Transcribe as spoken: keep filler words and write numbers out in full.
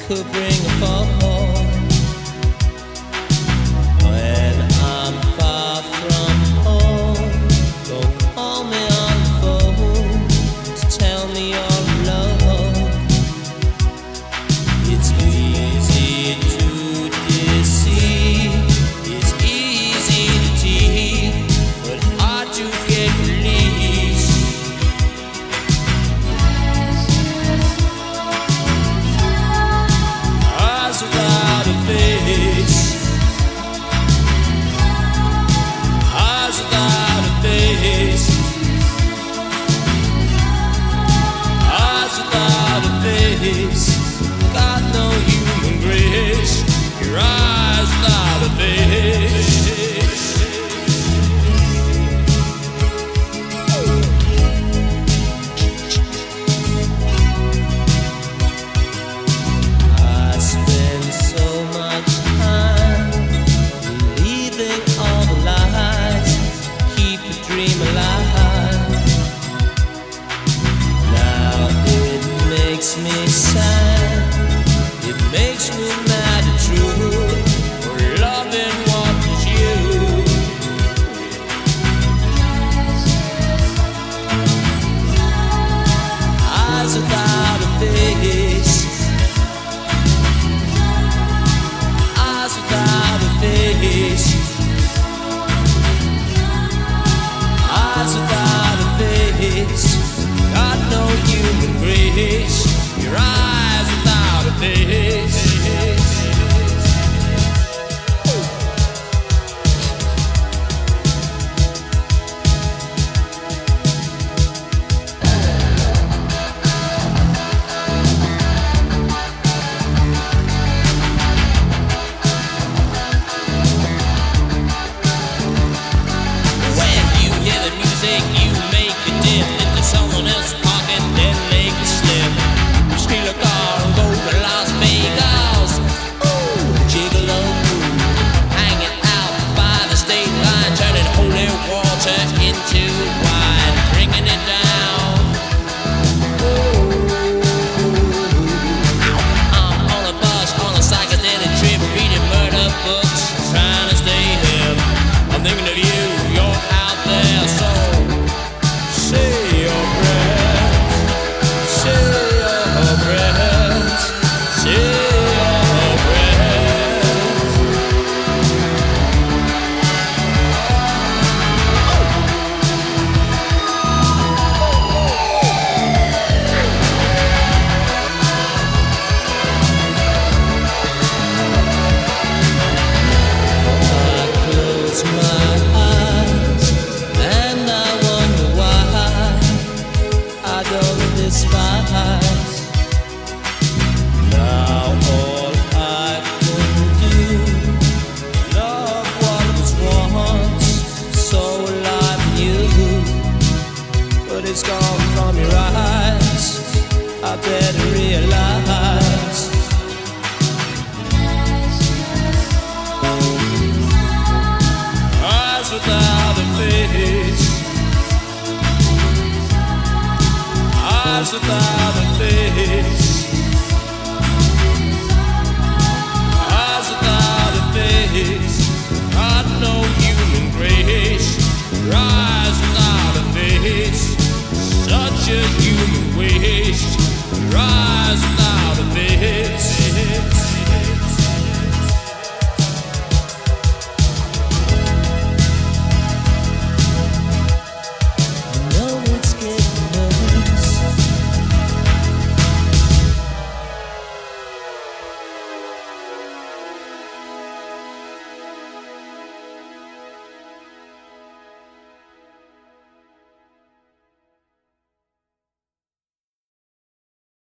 could bring a fall. When I'm far from home, don't call me on the phone to tell me you're alone. It's easy to deceive, it's easy to tease, but hard to get released. Eyes without a face, eyes without a face, eyes without a face. Got no human grace. Your eyes without a face. I spend so much time believing all the lies, keep a dream alive. Now it makes me sad, it makes me mad at truth for loving what was you. Eyes without a face, eyes without a face, eyes without a face. Got no human grace. Your eyes without a face. When you hear the music, you make a dip into someone else's pocket, then make a slip. You steal a car and go to Las Vegas. Ooh, gigolo, hanging out by the state line, turning holy water into wine, drinking it down. I'm on a bus, on a psychedelic trip, reading murder books, trying to stay hip. I'm thinking of you, you're out there, so say your prayers, say your prayers, say your prayers. I close my eyes and I wonder why I don't despise. Now all I can do, love what was once so alive in you, but it's gone from your eyes. I better realize. Eyes without a face, eyes without